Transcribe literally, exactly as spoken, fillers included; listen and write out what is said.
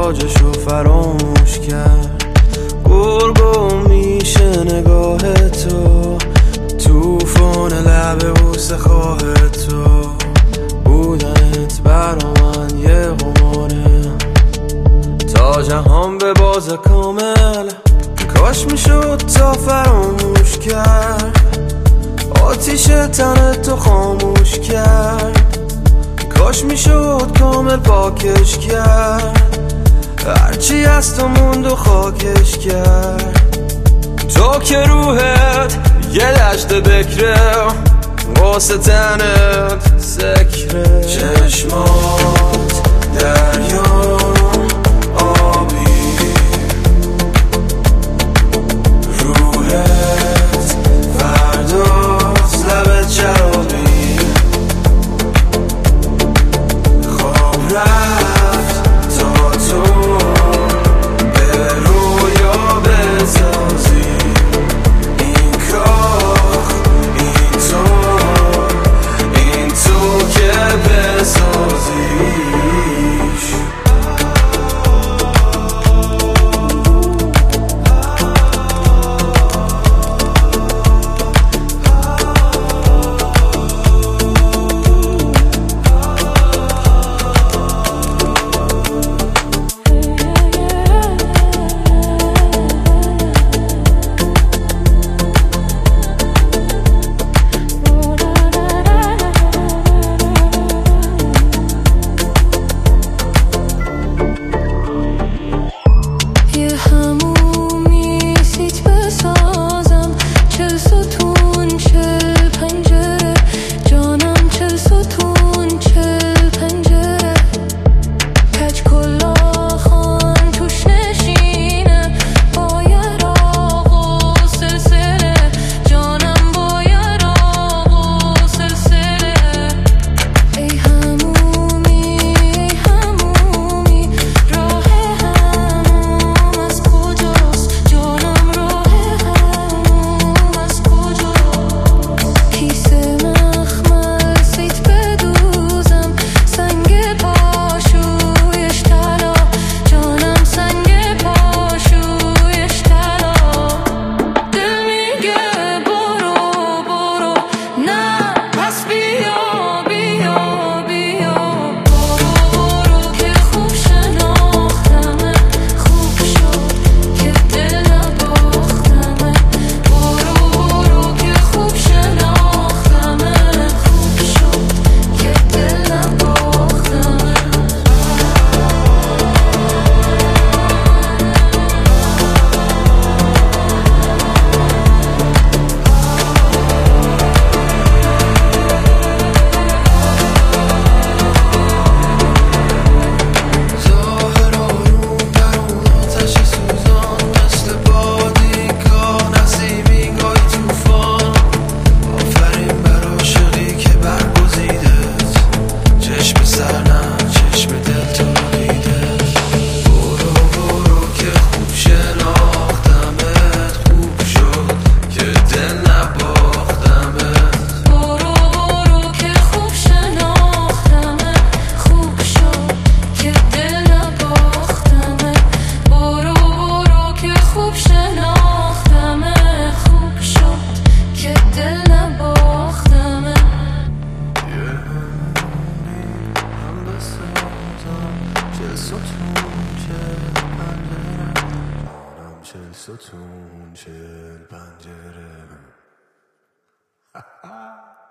تاجشو فراموش کرد. گرگم میشه نگاه تو، توفان لب بوسه خواه تو. بودنت برا من یه قماره، تا جهان به باز کامل. کاش میشد تا فراموش کرد، آتیش تن تو خاموش کرد. کاش میشد کامل پاکش کرد، هرچی از تو موند و خاکش کرد. تو که روحت یه دشت بکره، واسه تنت سکره. چشمات دریا ستون چل پنجره